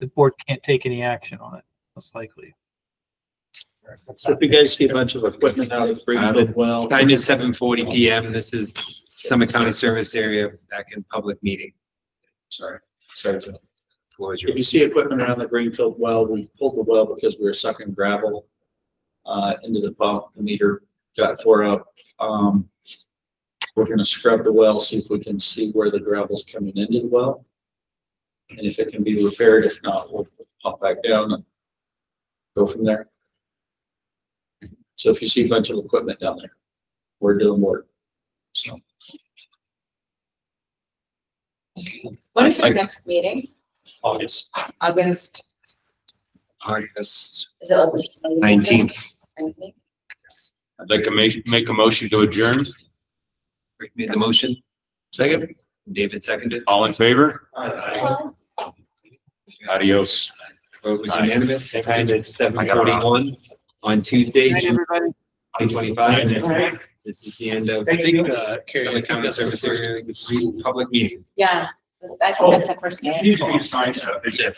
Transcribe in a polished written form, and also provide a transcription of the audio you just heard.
the board can't take any action on it, most likely. So if you guys see a bunch of equipment out of Greenfield well. Time is 7:40 PM. This is Summit County Service Area back in public meeting. Sorry. Floor is If yours. you see equipment around the Greenfield well, we pulled the well because we were sucking gravel into the pump. The meter got tore up. We're gonna scrub the well, see if we can see where the gravel's coming into the well. And if it can be repaired, if not, we'll pump back down and go from there. So if you see a bunch of equipment down there, we're doing work. So When is our next meeting? August. August, August is it? 19th. 19th? I'd like to make a motion to adjourn. Rick made the motion. Second. David seconded. All in favor? Well, Adios. Vote was unanimous. Time is 7:41 on Tuesday, Night, June everybody. 2025. This is the end of Carrie, Summit County Service Area public meeting. Yeah, I think that's the first name. You need to be signed up.